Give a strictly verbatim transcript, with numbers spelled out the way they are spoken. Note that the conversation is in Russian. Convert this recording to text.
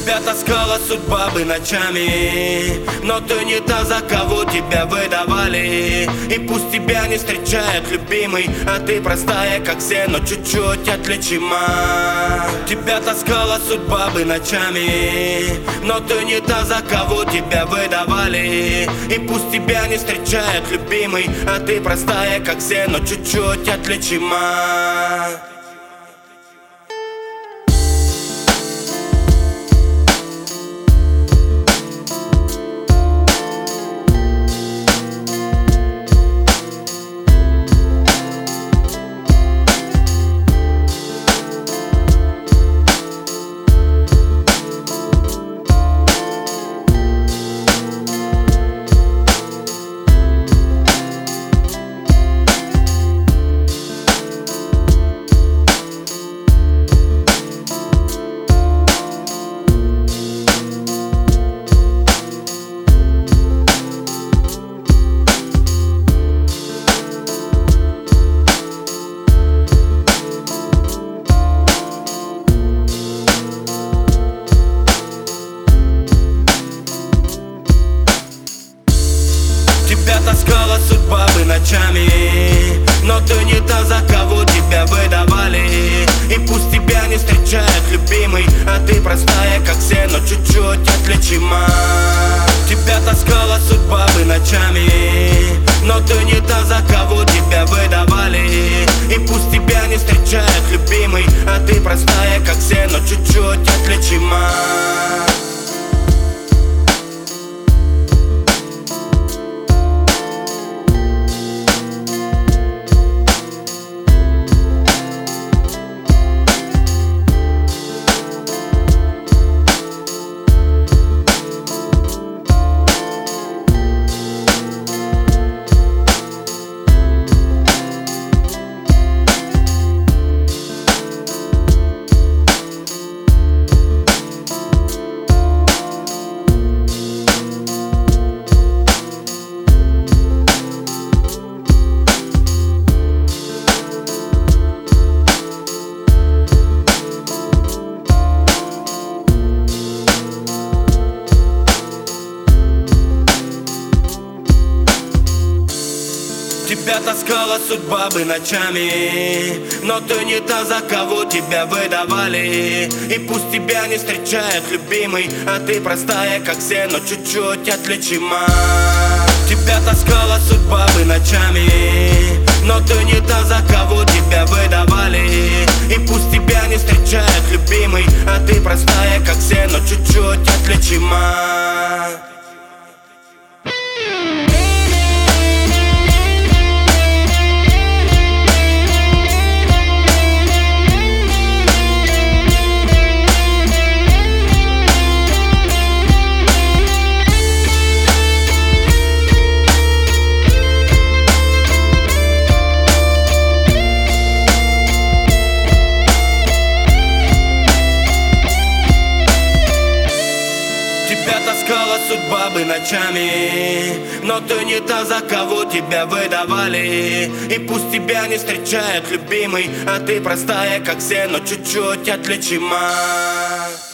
Тебя таскала судьба бы ночами, но ты не та, за кого тебя выдавали. И пусть тебя не встречает любимый, а ты простая, как все, но чуть-чуть отличима. Тебя таскала судьба бы ночами, но ты не та, за кого тебя выдавали. И пусть тебя не встречает любимый, а ты простая, как все, но чуть-чуть отличима. Тебя таскала судьба бы ночами, но ты не та, за кого тебя выдавали. И пусть тебя не встречает любимый, а ты простая, как все, но чуть-чуть отличима. Тебя таскала судьба бы ночами, но ты не та, за кого тебя выдавали. И пусть тебя не встречает любимый, а ты простая, как все, но чуть-чуть отличима. Тебя таскала судьба бы ночами, но ты не та, за кого тебя выдавали. И пусть тебя не встречает любимый, а ты простая, как все, но чуть-чуть отличима. Тебя таскала судьба бы ночами, но ты не та, за кого тебя выдавали. И пусть тебя не встречает любимый, а ты простая, как все, но чуть-чуть отличима. Тебя таскала судьба бы ночами, но ты не та, за кого тебя выдавали. И пусть тебя не встречает любимый, а ты простая, как все, но чуть-чуть отличима.